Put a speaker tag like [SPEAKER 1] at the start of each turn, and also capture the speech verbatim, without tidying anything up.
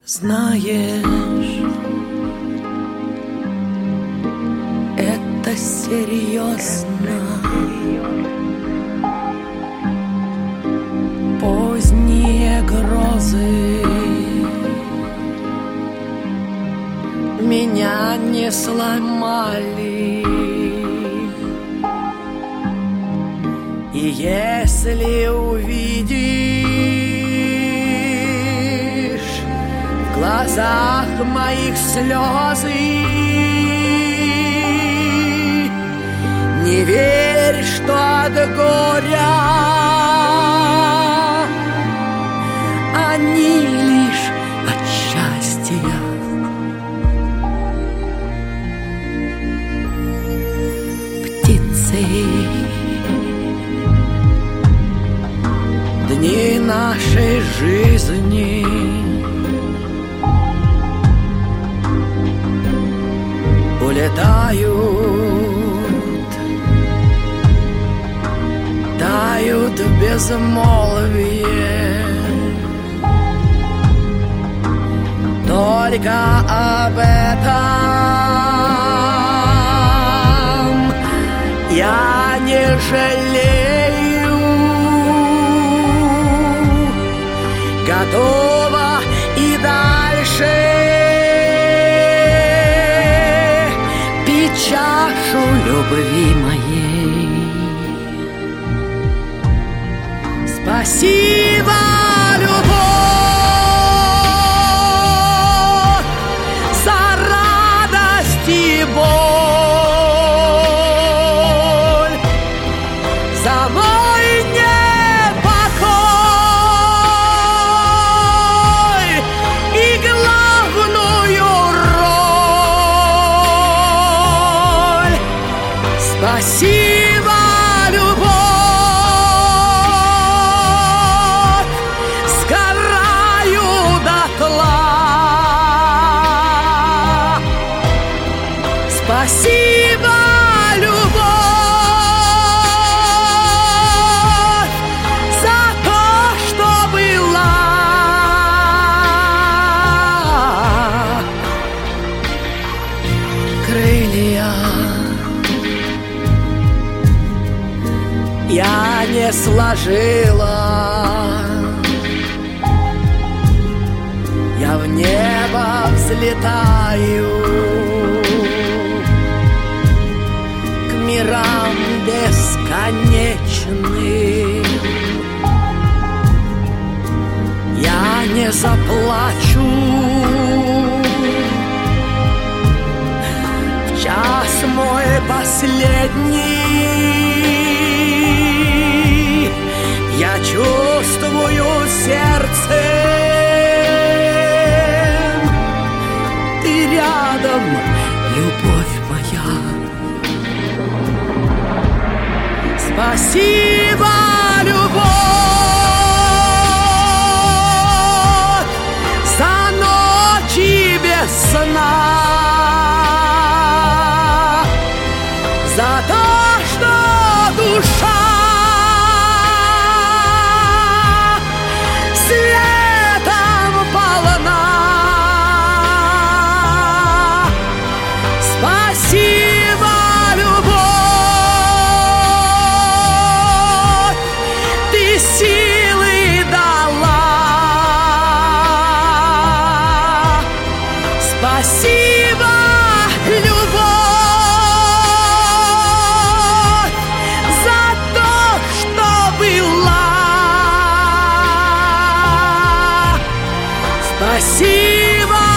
[SPEAKER 1] Знаешь, это серьезно. Поздние грозы меня не сломали. И если увидишь в глазах моих слезы, не верь, что от горя они лишь от счастья. Птицы, дни нашей жизни улетают, тают в безмолвие. Только об этом я не жалею. Готова и дальше пить чашу любви моей. Спасибо, любовь, за радость и боль, за мой непокой и главную роль. Спасибо, любовь, спасибо, любовь, за то, что была. Крылья я не сложила, я в небо взлетаю к мирам бесконечным. Я не заплачу в час мой последний. Я чувствую сердцем, ты рядом, любовь моя. Спасибо, любовь, за ночи без сна, за то, что душа светом полна. Спасибо, любовь, ты силы дала. Спасибо, любовь, за то, что была. Спасибо.